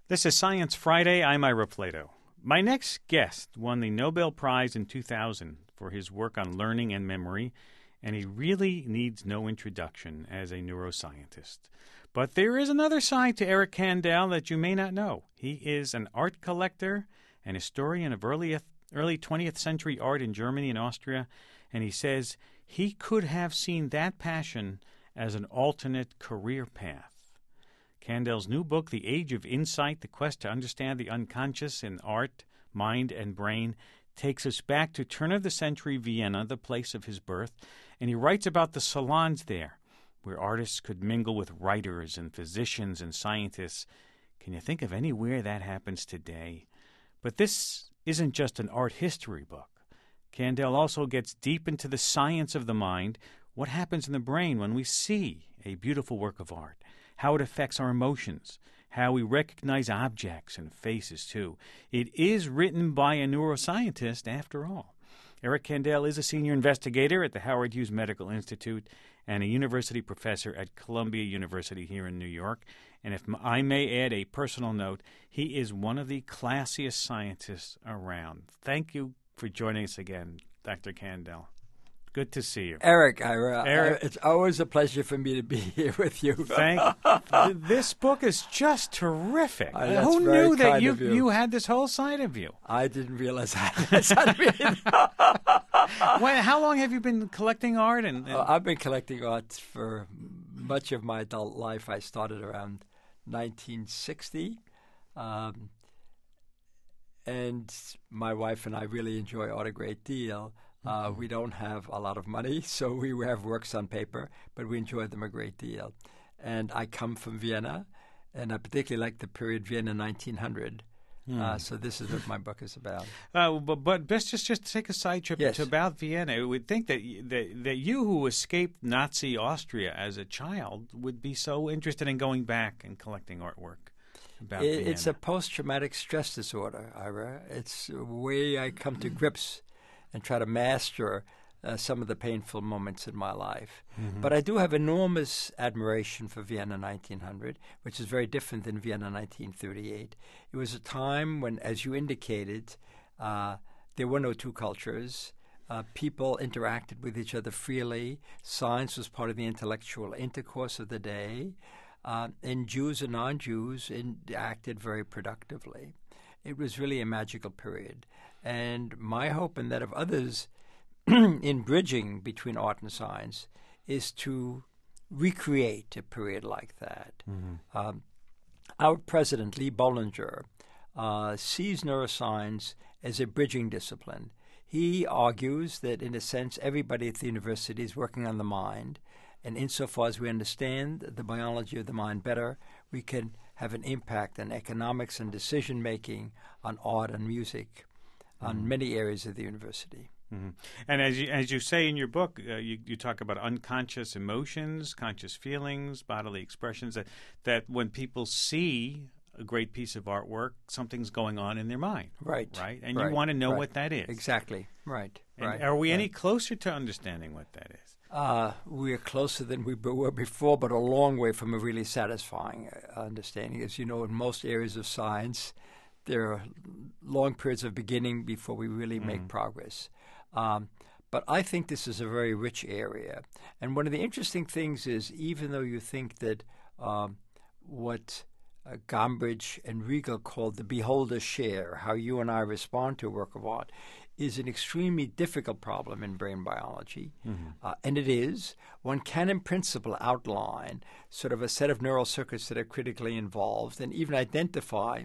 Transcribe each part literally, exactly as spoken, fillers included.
This is Science Friday. I'm Ira Plato. My next guest won the Nobel Prize in two thousand for his work on learning and memory, and he really needs no introduction as a neuroscientist. But there is another side to Eric Kandel that you may not know. He is an art collector, an historian of early, early twentieth century art in Germany and Austria, and he says he could have seen that passion as an alternate career path. Kandel's new book, The Age of Insight, The Quest to Understand the Unconscious in Art, Mind, and Brain, takes us back to turn-of-the-century Vienna, the place of his birth, and he writes about the salons there, where artists could mingle with writers and physicians and scientists. Can you think of anywhere that happens today? But this isn't just an art history book. Kandel also gets deep into the science of the mind, what happens in the brain when we see a beautiful work of art, how it affects our emotions, how we recognize objects and faces, too. It is written by a neuroscientist, after all. Eric Kandel is a senior investigator at the Howard Hughes Medical Institute and a university professor at Columbia University here in New York. And if I may add a personal note, he is one of the classiest scientists around. Thank you for joining us again, Doctor Kandel. Good to see you. Eric, Ira, Eric. it's always a pleasure for me to be here with you. Thank This book is just terrific. Uh, that's Who very knew that kind you, of you. you had this whole side of you? I didn't realize I had that side of me. When, how long have you been collecting art? And, and... Uh, I've been collecting art for much of my adult life. I started around nineteen sixty. Um, and my wife and I really enjoy art a great deal. Uh, we don't have a lot of money, so we have works on paper, but we enjoy them a great deal. And I come from Vienna, and I particularly like the period Vienna nineteen hundred. Mm. Uh, so this is what my book is about. Uh, but, but best just just take a side trip yes. to about Vienna. I would think that, that that you, who escaped Nazi Austria as a child, would be so interested in going back and collecting artwork. About it, Vienna. It's a post-traumatic stress disorder, Ira. It's a way I come to grips and try to master uh, some of the painful moments in my life. Mm-hmm. But I do have enormous admiration for Vienna nineteen hundred, which is very different than Vienna nineteen thirty-eight. It was a time when, as you indicated, uh, there were no two cultures. Uh, people interacted with each other freely. Science was part of the intellectual intercourse of the day. Uh, and Jews and non-Jews in, acted very productively. It was really a magical period. And my hope, and that of others, in bridging between art and science, is to recreate a period like that. Mm-hmm. Um, our president, Lee Bollinger, uh, sees neuroscience as a bridging discipline. He argues that, in a sense, everybody at the university is working on the mind, and insofar as we understand the biology of the mind better, we can have an impact on economics and decision-making, on art and music, on mm-hmm. many areas of the university. Mm-hmm. And as you, as you say in your book, uh, you, you talk about unconscious emotions, conscious feelings, bodily expressions, that, that when people see a great piece of artwork, something's going on in their mind. Right. Right? And right. you want to know right. what that is. Exactly. Right. And right. Are we right. any closer to understanding what that is? Uh, we're closer than we were before, but a long way from a really satisfying uh, understanding. As you know, in most areas of science, there are long periods of beginning before we really mm-hmm. make progress. Um, but I think this is a very rich area. And one of the interesting things is, even though you think that um, what uh, Gombrich and Riegel called the beholder's share, how you and I respond to a work of art, is an extremely difficult problem in brain biology. Mm-hmm. Uh, and it is. One can, in principle, outline sort of a set of neural circuits that are critically involved and even identify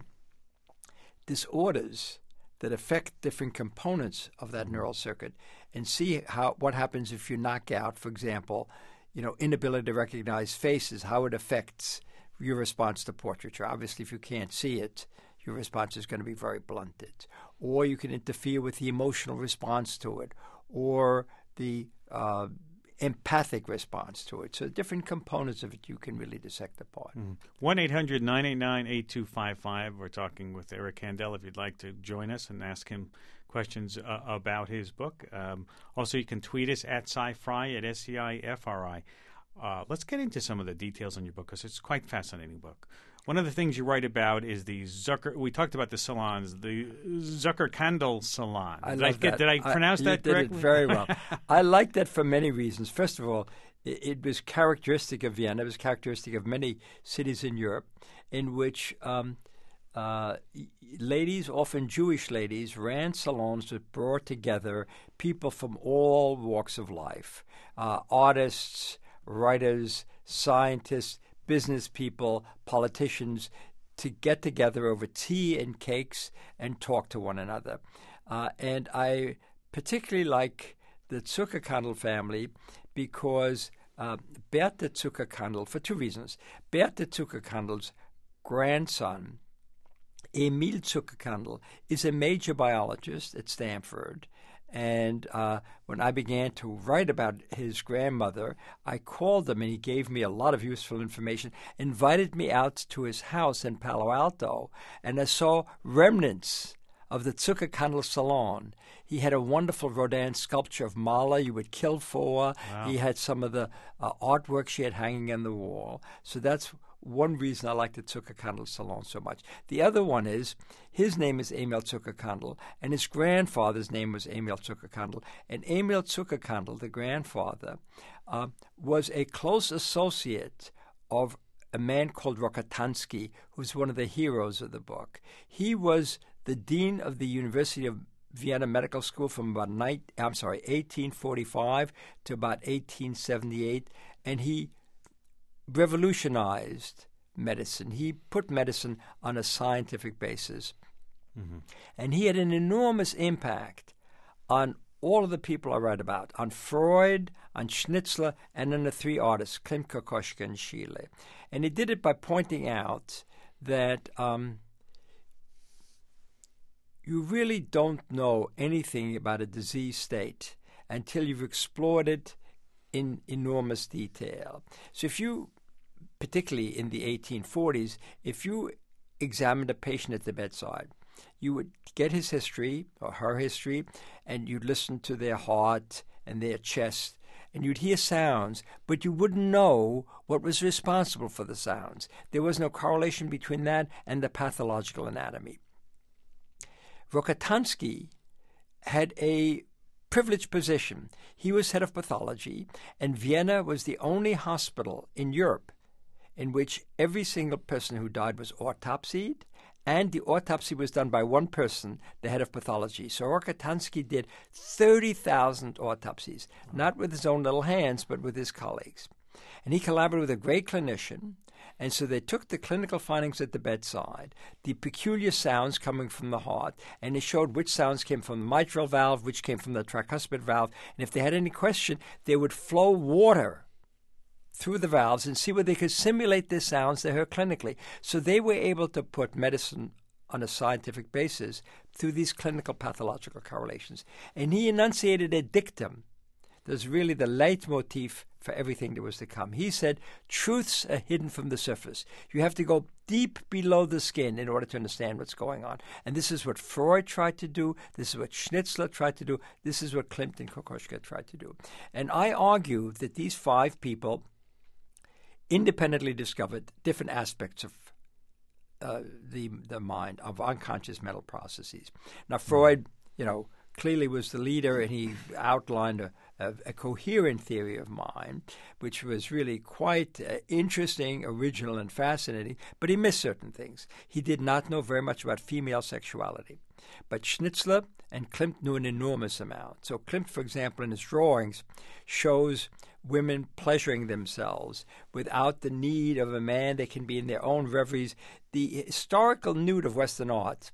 disorders that affect different components of that mm-hmm. neural circuit and see how what happens if you knock out, for example, you know, inability to recognize faces, how it affects your response to portraiture. Obviously, if you can't see it, your response is going to be very blunted. Or you can interfere with the emotional response to it or the uh, empathic response to it. So different components of it you can really dissect apart. one eight hundred nine eight nine eight two five five. We're talking with Eric Kandel if you'd like to join us and ask him questions uh, about his book. Um, also, you can tweet us at SciFri, at S C I F R I. Uh, let's get into some of the details in your book because it's quite a fascinating book. One of the things you write about is the Zucker. We talked about the salons, the Zuckerkandl salon. I did love I get, that. Did I pronounce I, that you correctly? did it very well. I like that for many reasons. First of all, it, it was characteristic of Vienna. It was characteristic of many cities in Europe, in which um, uh, ladies, often Jewish ladies, ran salons that brought together people from all walks of life: uh, artists, writers, scientists, business people, politicians, to get together over tea and cakes and talk to one another. Uh, and I particularly like the Zuckerkandl family because uh, Bertha Zuckerkandl, for two reasons. Bertha Zuckerkandl's grandson, Emil Zuckerkandl, is a major biologist at Stanford. And uh, when I began to write about his grandmother, I called him and he gave me a lot of useful information, invited me out to his house in Palo Alto, and I saw remnants of the Zuckerkandl salon. He had a wonderful Rodin sculpture of Mahler you would kill for. Wow. He had some of the uh, artwork she had hanging on the wall. So that's one reason I like the Zuckerkandl salon so much. The other one is his name is Emil Zuckerkandl, and his grandfather's name was Emil Zuckerkandl. And Emil Zuckerkandl, the grandfather, uh, was a close associate of a man called Rokitansky, who's one of the heroes of the book. He was the dean of the University of Vienna Medical School from about nine, I'm sorry, eighteen forty-five to about eighteen seventy-eight, and he revolutionized medicine. He put medicine on a scientific basis. Mm-hmm. And he had an enormous impact on all of the people I write about, on Freud, on Schnitzler, and on the three artists, Klimt, Kokoschka, and Schiele. And he did it by pointing out that um, you really don't know anything about a disease state until you've explored it in enormous detail. So if you, particularly in the eighteen forties, if you examined a patient at the bedside, you would get his history or her history, and you'd listen to their heart and their chest, and you'd hear sounds, but you wouldn't know what was responsible for the sounds. There was no correlation between that and the pathological anatomy. Rokitansky had a privileged position. He was head of pathology, and Vienna was the only hospital in Europe in which every single person who died was autopsied, and the autopsy was done by one person, the head of pathology. So Rokitansky did thirty thousand autopsies, not with his own little hands, but with his colleagues. And he collaborated with a great clinician, and so they took the clinical findings at the bedside, the peculiar sounds coming from the heart, and they showed which sounds came from the mitral valve, which came from the tricuspid valve, and if they had any question, they would flow water through the valves and see whether they could simulate the sounds they heard clinically. So they were able to put medicine on a scientific basis through these clinical pathological correlations. And he enunciated a dictum that's really the leitmotif for everything that was to come. He said, truths are hidden from the surface. You have to go deep below the skin in order to understand what's going on. And this is what Freud tried to do. This is what Schnitzler tried to do. This is what Klimt and Kokoschka tried to do. And I argue that these five people independently discovered different aspects of uh, the the mind, of unconscious mental processes. Now, Freud, you know, clearly was the leader, and he outlined a, a, a coherent theory of mind, which was really quite uh, interesting, original, and fascinating, but he missed certain things. He did not know very much about female sexuality. But Schnitzler and Klimt knew an enormous amount. So Klimt, for example, in his drawings, shows women pleasuring themselves without the need of a man. They can be in their own reveries. The historical nude of Western art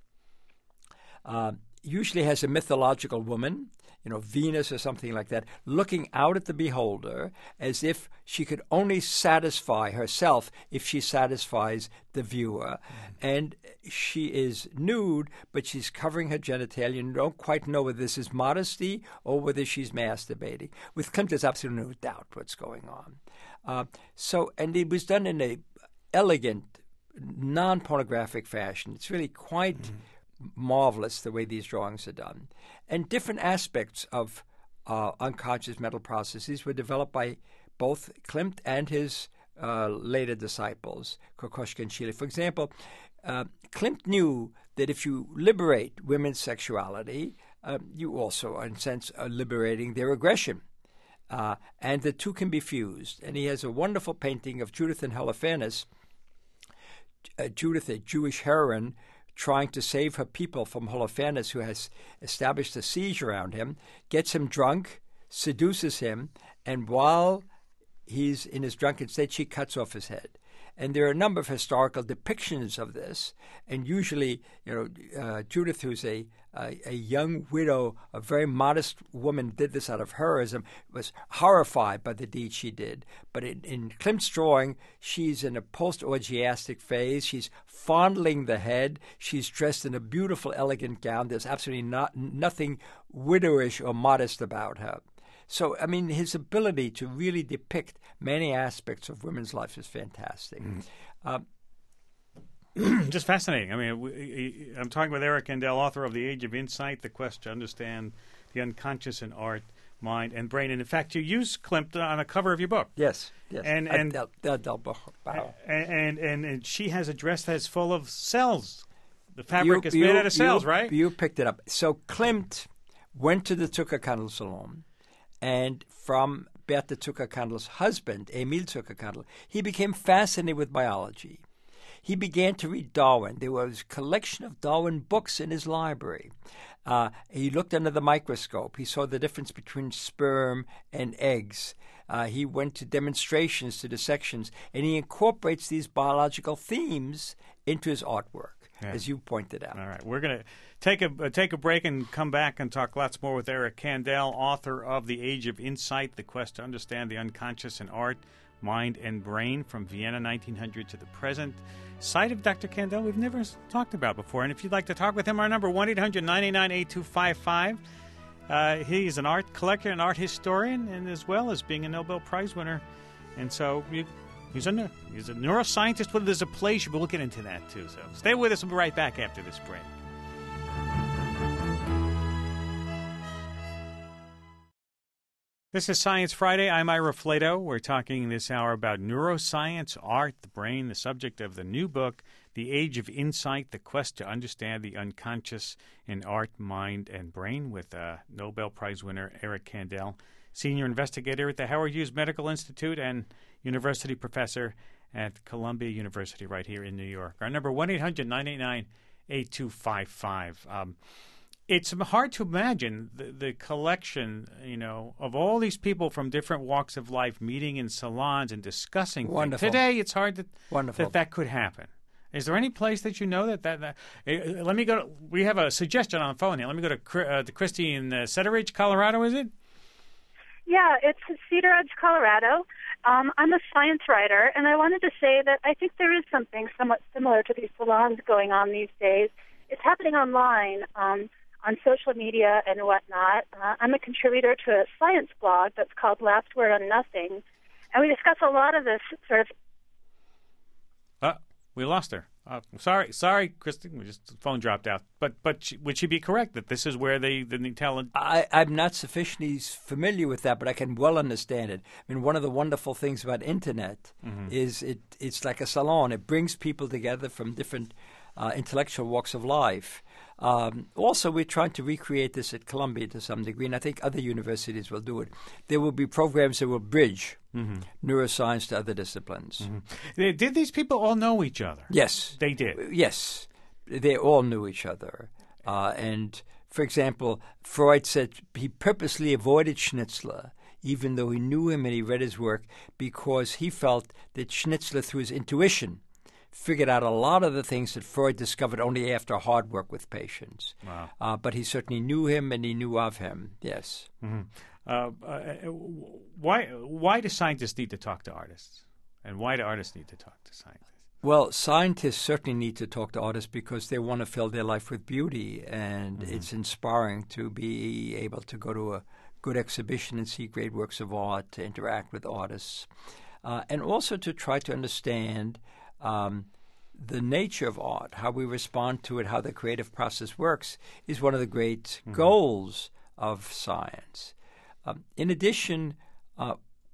uh, usually has a mythological woman, you know, Venus or something like that, looking out at the beholder as if she could only satisfy herself if she satisfies the viewer. Mm. And she is nude, but she's covering her genitalia. You don't quite know whether this is modesty or whether she's masturbating. With Klimt, there's absolutely no doubt what's going on. Uh, so, and it was done in a elegant, non-pornographic fashion. It's really quite mm. marvelous the way these drawings are done. And different aspects of uh, unconscious mental processes were developed by, both Klimt and his uh, later disciples, Kokoschka and Schiele. For example, uh, Klimt knew that if you liberate women's sexuality, uh, you also, in a sense, are liberating their aggression. Uh, and the two can be fused. And he has a wonderful painting of Judith and Holofernes, uh, Judith, a Jewish heroine, trying to save her people from Holofernes, who has established a siege around him, gets him drunk, seduces him, and while he's in his drunken state, she cuts off his head. And there are a number of historical depictions of this. And usually, you know, uh, Judith, who's a, a a young widow, a very modest woman, did this out of heroism, was horrified by the deed she did. But in, in Klimt's drawing, she's in a post-orgiastic phase. She's fondling the head. She's dressed in a beautiful, elegant gown. There's absolutely not nothing widowish or modest about her. So, I mean, his ability to really depict many aspects of women's life is fantastic. Mm. Uh, Just fascinating. I mean, we, I'm talking with Eric Kandel, author of The Age of Insight, The Quest to Understand the Unconscious in Art, Mind, and Brain. And, in fact, you use Klimt on a cover of your book. Yes, yes. And and, Del, Del, Del, Del, and, and, and, and she has a dress that's full of cells. The fabric you, is made you, out of cells, you, right? You picked it up. So Klimt went to the Zuckerkandl Salon. And from Bertha Zuckerkandl's husband, Emil Zuckerkandl, he became fascinated with biology. He began to read Darwin. There was a collection of Darwin books in his library. Uh, he looked under the microscope. He saw the difference between sperm and eggs. Uh, he went to demonstrations, to dissections, and he incorporates these biological themes into his artwork. Yeah. As you pointed out. All right. We're going to take a uh, take a break and come back and talk lots more with Eric Kandel, author of The Age of Insight, The Quest to Understand the Unconscious in Art, Mind, and Brain, from Vienna nineteen hundred to the present. Site of Doctor Kandel we've never talked about before. And if you'd like to talk with him, our number, one eight hundred nine nine eight two five five. Uh, he's an art collector, an art historian, and as well as being a Nobel Prize winner. And so you... He's a, he's a neuroscientist. Well, there's a place, but we'll get into that, too. So stay with us. We'll be right back after this break. This is Science Friday. I'm Ira Flato. We're talking this hour about neuroscience, art, the brain, the subject of the new book, The Age of Insight, The Quest to Understand the Unconscious in Art, Mind, and Brain, with uh, Nobel Prize winner Eric Kandel, senior investigator at the Howard Hughes Medical Institute and university professor at Columbia University right here in New York. Our number, one eight hundred nine eight nine eight two five five. Um, it's hard to imagine the, the collection, you know, of all these people from different walks of life meeting in salons and discussing Wonderful. things. Today, it's hard to, Wonderful. that that could happen. Is there any place that you know that that, that uh, let me go to, we have a suggestion on the phone here. Let me go to, uh, to Christy in uh, Cedar Ridge, Colorado, is it? Yeah, it's Cedar Ridge, Colorado. Um, I'm a science writer, and I wanted to say that I think there is something somewhat similar to these salons going on these days. It's happening online, um, on social media and whatnot. Uh, I'm a contributor to a science blog that's called Last Word on Nothing, and we discuss a lot of this sort of... Uh, we lost her. Uh, sorry, sorry, Kristen. We just the phone dropped out. But but she, would she be correct that this is where they the talent? I, I'm not sufficiently familiar with that, but I can well understand it. I mean, one of the wonderful things about internet mm-hmm. is it it's like a salon. It brings people together from different uh, intellectual walks of life. Um, also, we're trying to recreate this at Columbia to some degree, and I think other universities will do it. There will be programs that will bridge mm-hmm. neuroscience to other disciplines. Mm-hmm. Did these people all know each other? Yes. They did? Yes. They all knew each other. Uh, and, for example, Freud said he purposely avoided Schnitzler, even though he knew him and he read his work, because he felt that Schnitzler, through his intuition, figured out a lot of the things that Freud discovered only after hard work with patients. Wow. Uh, but he certainly knew him and he knew of him, yes. Mm-hmm. Uh, uh, why, why do scientists need to talk to artists? And why do artists need to talk to scientists? Well, scientists certainly need to talk to artists because they want to fill their life with beauty, and mm-hmm. it's inspiring to be able to go to a good exhibition and see great works of art, to interact with artists, uh, and also to try to understand Um, the nature of art, how we respond to it, how the creative process works, is one of the great mm-hmm. goals of science. Um, in addition, uh,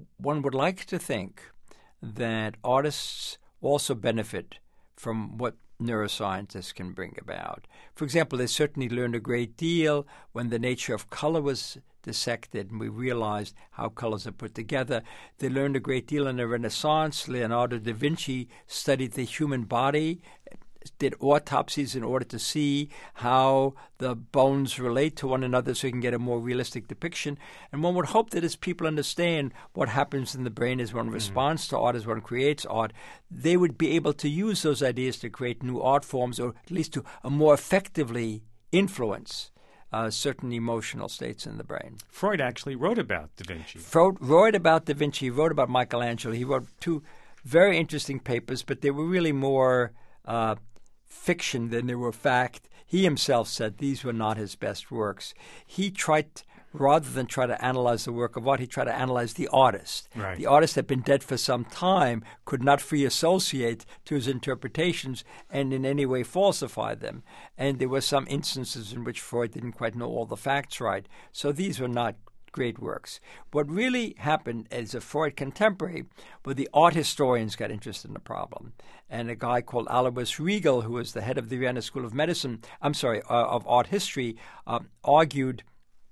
one would like to think that artists also benefit from what neuroscientists can bring about. For example, they certainly learned a great deal when the nature of color was dissected and we realized how colors are put together. They learned a great deal in the Renaissance. Leonardo da Vinci studied the human body, did autopsies in order to see how the bones relate to one another so you can get a more realistic depiction. And one would hope that as people understand what happens in the brain as one mm-hmm. responds to art, as one creates art, they would be able to use those ideas to create new art forms, or at least to uh, more effectively influence uh, certain emotional states in the brain. Freud actually wrote about Da Vinci. Freud wrote about Da Vinci, he wrote about Michelangelo. He wrote two very interesting papers, but they were really more uh, fiction than they were fact. He himself said these were not his best works. He tried, rather than try to analyze the work of art, he tried to analyze the artist. Right. The artist had been dead for some time, could not free associate to his interpretations and in any way falsify them. And there were some instances in which Freud didn't quite know all the facts right. So these were not great works. What really happened as a Freud contemporary were the art historians got interested in the problem. And a guy called Alois Riegel, who was the head of the Vienna School of Medicine, I'm sorry, uh, of art history, um, argued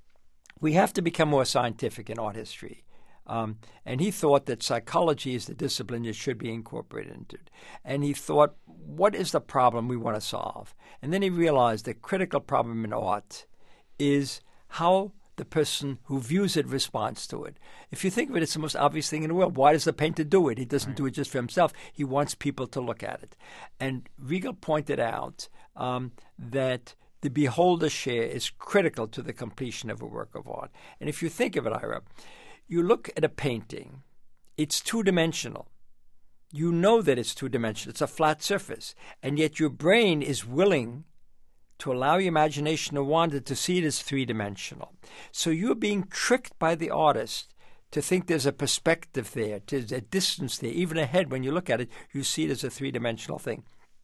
we have to become more scientific in art history. Um, and he thought that psychology is the discipline that should be incorporated into it. And he thought, what is the problem we want to solve? And then he realized the critical problem in art is how the person who views it responds to it. If you think of it, it's the most obvious thing in the world. Why does the painter do it? He doesn't right. do it just for himself. He wants people to look at it. And Riegel pointed out um, that the beholder's share is critical to the completion of a work of art. And if you think of it, Ira, you look at a painting, it's two-dimensional. You know that it's two-dimensional. It's a flat surface. And yet your brain is willing to allow your imagination to wander, to see it as three-dimensional. So you're being tricked by the artist to think there's a perspective there, there's a distance there. Even ahead, when you look at it, you see it as a three-dimensional thing.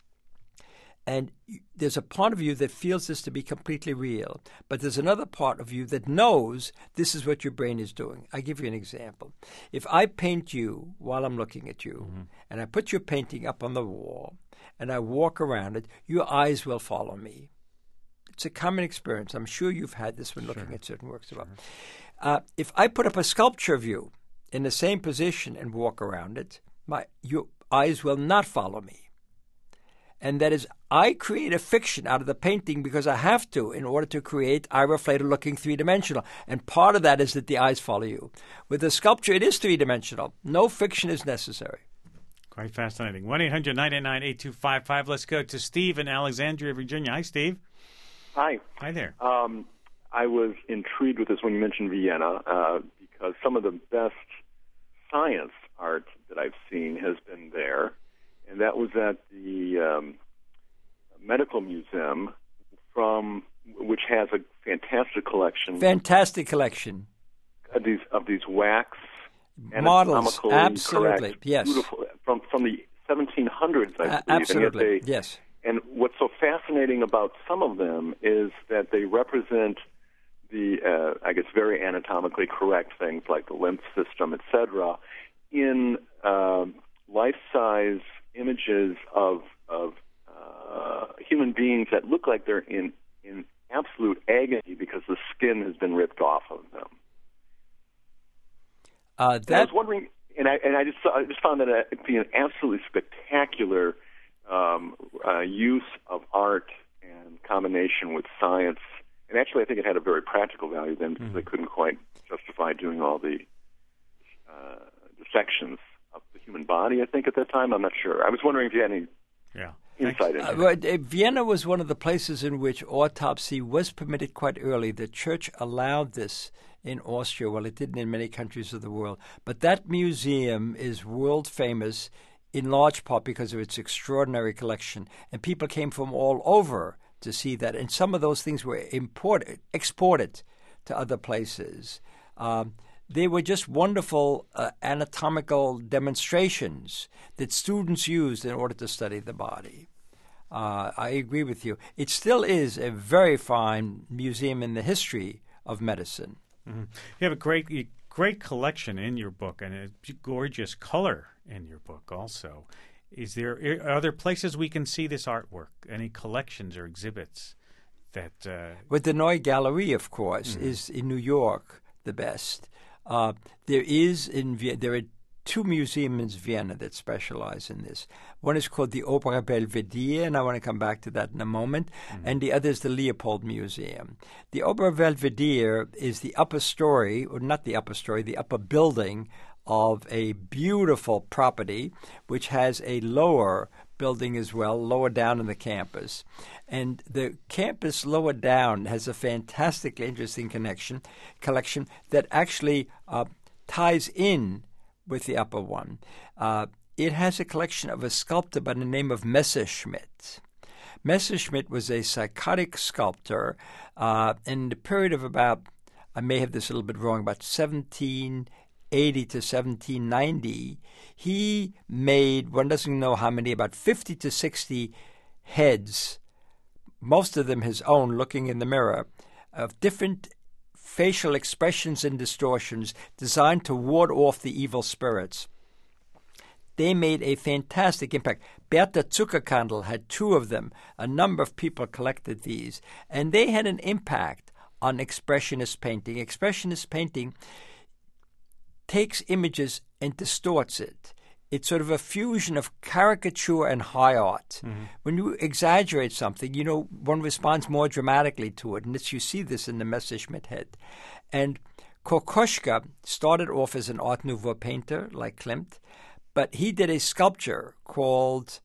And there's a part of you that feels this to be completely real, but there's another part of you that knows this is what your brain is doing. I'll give you an example. If I paint you while I'm looking at you, mm-hmm. and I put your painting up on the wall, and I walk around it, your eyes will follow me. It's a common experience. I'm sure you've had this when looking sure. at certain works of art. Sure. Uh, if I put up a sculpture of you in the same position and walk around it, my your eyes will not follow me. And that is, I create a fiction out of the painting because I have to in order to create Ira Flatow looking three-dimensional. And part of that is that the eyes follow you. With the sculpture, it is three-dimensional. No fiction is necessary. Quite fascinating. one eight hundred nine eight nine eight two five five. Let's go to Steve in Alexandria, Virginia. Hi, Steve. Hi. Hi there. Um, I was intrigued with this when you mentioned Vienna uh, because some of the best science art that I've seen has been there, and that was at the um, Medical Museum, from which has a fantastic collection. Fantastic collection of these of these wax models. Absolutely, correct, yes. Beautiful from from the seventeen hundreds, I believe. Uh, absolutely, and yet they, yes. And what's so fascinating about some of them is that they represent the, uh, I guess, very anatomically correct things like the lymph system, et cetera, in uh, life-size images of of uh, human beings that look like they're in, in absolute agony because the skin has been ripped off of them. Uh, that... I was wondering, and I and I just I just found that it be an absolutely spectacular Um, uh, use of art and combination with science. And actually, I think it had a very practical value then because mm-hmm. they couldn't quite justify doing all the uh, dissections of the human body, I think, at that time. I'm not sure. I was wondering if you had any yeah. insight into uh, well, uh, Vienna was one of the places in which autopsy was permitted quite early. The church allowed this in Austria. Well, it didn't in many countries of the world. But that museum is world famous in large part because of its extraordinary collection. And people came from all over to see that. And some of those things were imported, exported to other places. Um, they were just wonderful uh, anatomical demonstrations that students used in order to study the body. Uh, I agree with you. It still is a very fine museum in the history of medicine. Mm-hmm. You have a great great collection in your book and a gorgeous color in your book also. Is there are there places we can see this artwork? Any collections or exhibits that? Uh... Well, the Neue Galerie, of course, mm-hmm. is in New York the best. Uh, there is in there are two museums in Vienna that specialize in this. One is called the Opera Belvedere, and I want to come back to that in a moment. Mm-hmm. And the other is the Leopold Museum. The Opera Belvedere is the upper story, or not the upper story, the upper building of a beautiful property, which has a lower building as well, lower down in the campus. And the campus lower down has a fantastically interesting connection collection that actually uh, ties in with the upper one. Uh, it has a collection of a sculptor by the name of Messerschmitt. Messerschmitt was a psychotic sculptor uh, in the period of about, I may have this a little bit wrong, about seventeen eighty to seventeen ninety. He made, one doesn't know how many, about fifty to sixty heads, most of them his own, looking in the mirror, of different facial expressions and distortions designed to ward off the evil spirits. They made a fantastic impact. Bertha Zuckerkandl had two of them. A number of people collected these. And they had an impact on Expressionist painting. Expressionist painting takes images and distorts it. It's sort of a fusion of caricature and high art. Mm-hmm. When you exaggerate something, you know, one responds more dramatically to it. And it's, you see this in the Messerschmitt head. And Kokoschka started off as an Art Nouveau painter like Klimt, but he did a sculpture called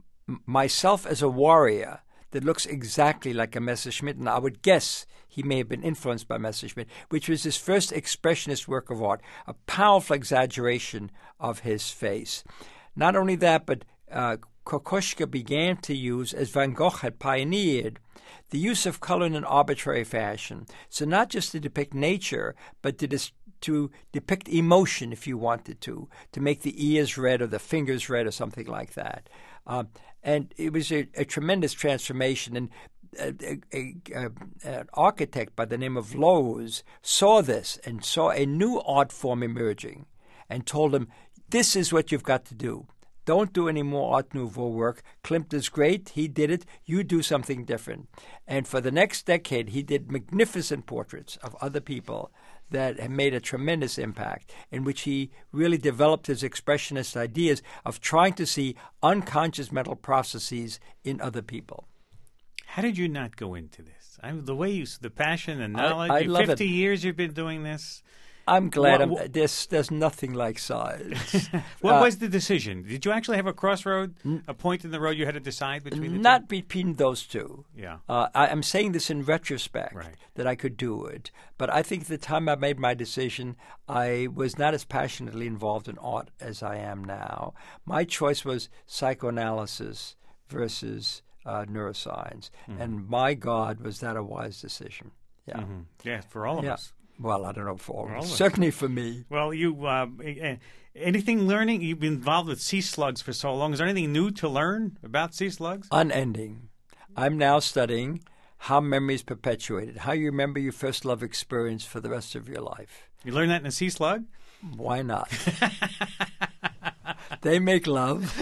Myself as a Warrior that looks exactly like a Messerschmitt, and I would guess he may have been influenced by Messerschmitt, which was his first expressionist work of art, a powerful exaggeration of his face. Not only that, but uh, Kokoschka began to use, as Van Gogh had pioneered, the use of color in an arbitrary fashion. So not just to depict nature, but to, dis- to depict emotion, if you wanted to, to make the ears red or the fingers red or something like that. Um, and it was a, a tremendous transformation. And a, a, a, an architect by the name of Lowe's saw this and saw a new art form emerging and told him, this is what you've got to do. Don't do any more Art Nouveau work. Klimt is great. He did it. You do something different. And for the next decade, he did magnificent portraits of other people that have made a tremendous impact, in which he really developed his expressionist ideas of trying to see unconscious mental processes in other people. How did you not go into this? I mean, the way you, the passion and knowledge. I, I love fifty it. years you've been doing this. I'm glad. What, I'm, what, there's, there's nothing like science. what uh, was the decision? Did you actually have a crossroad, a point in the road you had to decide between the Not two? between those two. Yeah. Uh, I, I'm saying this in retrospect, right. that I could do it. But I think the time I made my decision, I was not as passionately involved in art as I am now. My choice was psychoanalysis versus uh, neuroscience. Mm-hmm. And my God, was that a wise decision. Yeah. Mm-hmm. Yeah, for all of yeah. us. Well, I don't know for all, all certainly for me. Well, you uh, anything learning? You've been involved with sea slugs for so long. Is there anything new to learn about sea slugs? Unending. I'm now studying how memory is perpetuated, how you remember your first love experience for the rest of your life. You learn that in a sea slug? Why not? They make love.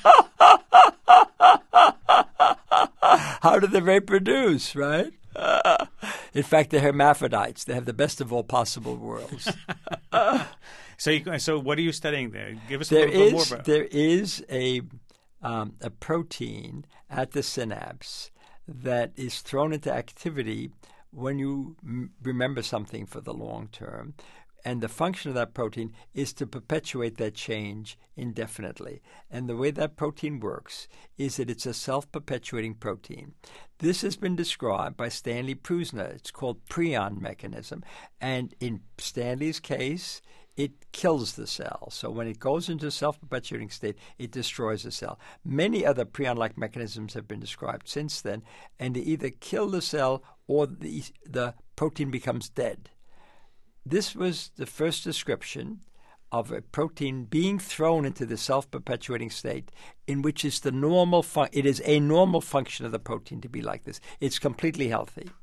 How do they reproduce, right? In fact, they're hermaphrodites. They have the best of all possible worlds. so, you, so what are you studying there? Give us a there little is, bit more about it. There is a um, a protein at the synapse that is thrown into activity when you m- remember something for the long term. And the function of that protein is to perpetuate that change indefinitely. And the way that protein works is that it's a self-perpetuating protein. This has been described by Stanley Prusiner. It's called prion mechanism. And in Stanley's case, it kills the cell. So when it goes into a self-perpetuating state, it destroys the cell. Many other prion-like mechanisms have been described since then, and they either kill the cell or the, the protein becomes dead. This was the first description of a protein being thrown into the self-perpetuating state, in which is the normal fun- it is a normal function of the protein to be like this. It's completely healthy.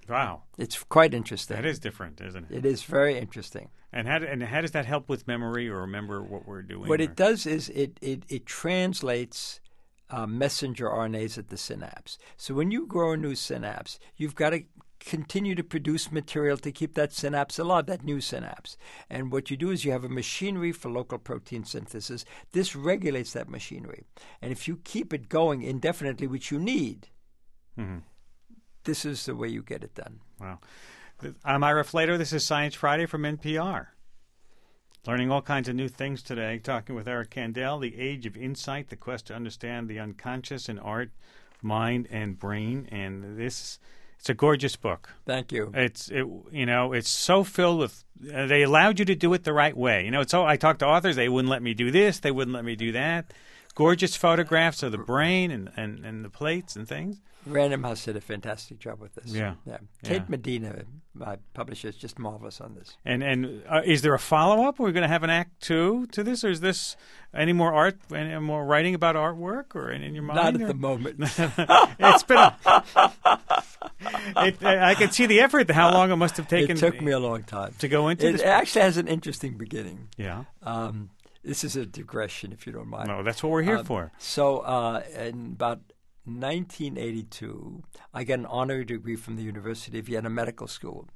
Wow. It's quite interesting. That is different, isn't it? It is very interesting. And how, and how does that help with memory or remember what we're doing? What or? it does is it, it, it translates uh, messenger R N As at the synapse. So when you grow a new synapse, you've got to continue to produce material to keep that synapse alive, that new synapse. And what you do is you have a machinery for local protein synthesis. This regulates that machinery. And if you keep it going indefinitely, which you need, mm-hmm. this is the way you get it done. Wow. I'm Ira Flato. This is Science Friday from N P R. Learning all kinds of new things today, talking with Eric Kandel, The Age of Insight, the quest to understand the unconscious in art, mind, and brain. And this, it's a gorgeous book. Thank you. It's, it, you know, it's so filled with, uh, they allowed you to do it the right way. You know, it's so, I talked to authors, they wouldn't let me do this, they wouldn't let me do that. Gorgeous photographs of the brain and, and, and the plates and things. Random House did a fantastic job with this. Yeah. yeah. Kate yeah. Medina, my publisher, is just marvelous on this. And and uh, is there a follow-up? Are we going to have an act two to this? Or is this any more art, any more writing about artwork or in, in your mind? Not at or? the moment. It's been a, it, I can see the effort, how long it must have taken. It took me a long time. To go into it this. It actually has an interesting beginning. Yeah. Um, this is a digression, if you don't mind. No, that's what we're here um, for. So uh, in about nineteen eighty-two, I got an honorary degree from the University of Vienna Medical School.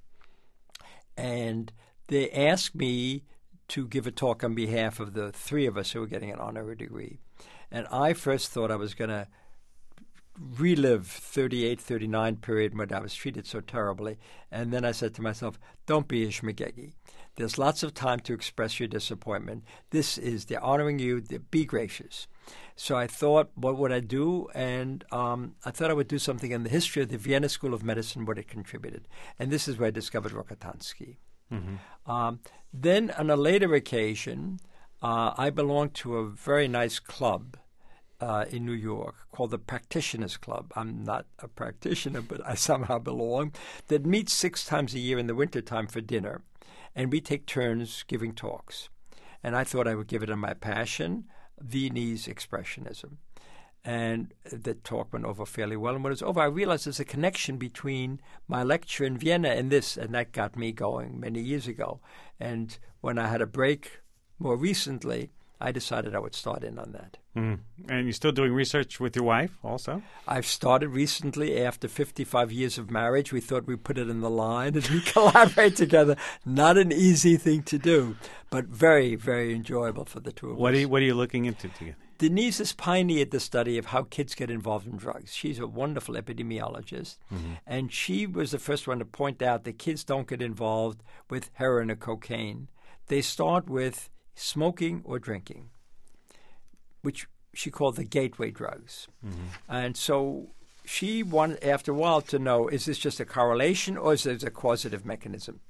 And they asked me to give a talk on behalf of the three of us who were getting an honorary degree. And I first thought I was going to relive thirty-eight, thirty-nine period when I was treated so terribly. And then I said to myself, don't be Ishmagegi. There's lots of time to express your disappointment. This is, they're honoring you. They're, be gracious. So I thought, what would I do? And um, I thought I would do something in the history of the Vienna School of Medicine, what it contributed. And this is where I discovered Rokitansky. Mm-hmm. Um, then on a later occasion, uh, I belonged to a very nice club uh, in New York called the Practitioners Club. I'm not a practitioner, but I somehow belong, that meets six times a year in the wintertime for dinner. And we take turns giving talks. And I thought I would give it on my passion, Viennese Expressionism. And the talk went over fairly well. And when it was over, I realized there's a connection between my lecture in Vienna and this, and that got me going many years ago. And when I had a break more recently, I decided I would start in on that. Mm. And you're still doing research with your wife also? I've started recently after fifty-five years of marriage. We thought we'd put it in the line and we collaborate together. Not an easy thing to do, but very, very enjoyable for the two of what us. Are you, what are you looking into together? Denise has pioneered the study of how kids get involved in drugs. She's a wonderful epidemiologist, mm-hmm. and she was the first one to point out that kids don't get involved with heroin or cocaine. They start with smoking or drinking, which she called the gateway drugs. Mm-hmm. And so she wanted, after a while, to know, is this just a correlation or is this a causative mechanism?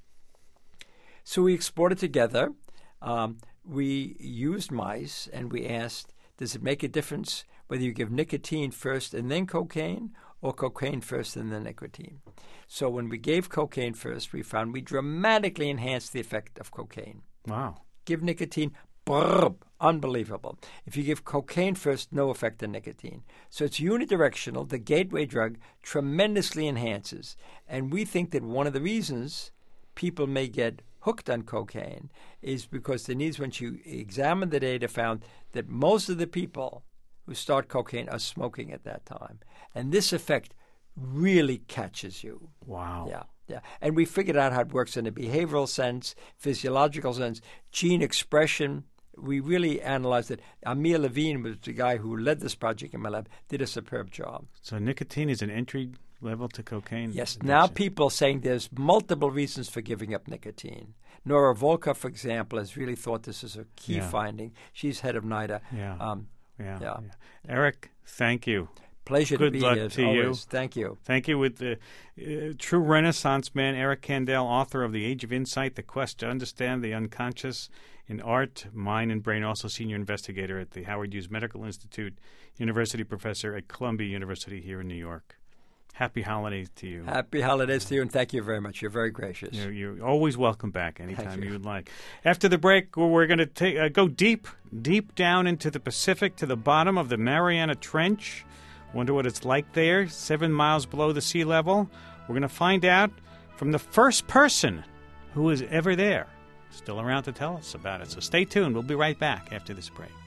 So we explored it together. Um, we used mice, and we asked, does it make a difference whether you give nicotine first and then cocaine, or cocaine first and then nicotine? So when we gave cocaine first, we found we dramatically enhanced the effect of cocaine. Wow. Give nicotine, brrr, unbelievable. If you give cocaine first, no effect on nicotine. So it's unidirectional. The gateway drug tremendously enhances. And we think that one of the reasons people may get hooked on cocaine is because the needs, when you examine the data, found that most of the people who start cocaine are smoking at that time. And this effect really catches you. Wow. Yeah. Yeah, and we figured out how it works in a behavioral sense, physiological sense, gene expression. We really analyzed it. Amir Levine was the guy who led this project in my lab, did a superb job. So nicotine is an entry level to cocaine? Yes. Now people are saying there's multiple reasons for giving up nicotine. Nora Volkow, for example, has really thought this is a key yeah. finding. She's head of NIDA. Yeah. Um, yeah. yeah. yeah. Eric, thank you. Pleasure Good to be luck here. to always. you. Thank you. Thank you. With the uh, true Renaissance man, Eric Kandel, author of The Age of Insight, The Quest to Understand the Unconscious in Art, Mind, and Brain, also senior investigator at the Howard Hughes Medical Institute, university professor at Columbia University here in New York. Happy holidays to you. Happy holidays to you, and thank you very much. You're very gracious. You're, you're always welcome back anytime you. you would like. After the break, we're going to take uh, go deep, deep down into the Pacific to the bottom of the Mariana Trench. Wonder what it's like there, seven miles below the sea level. We're going to find out from the first person who was ever there. Still around to tell us about it. So stay tuned. We'll be right back after this break.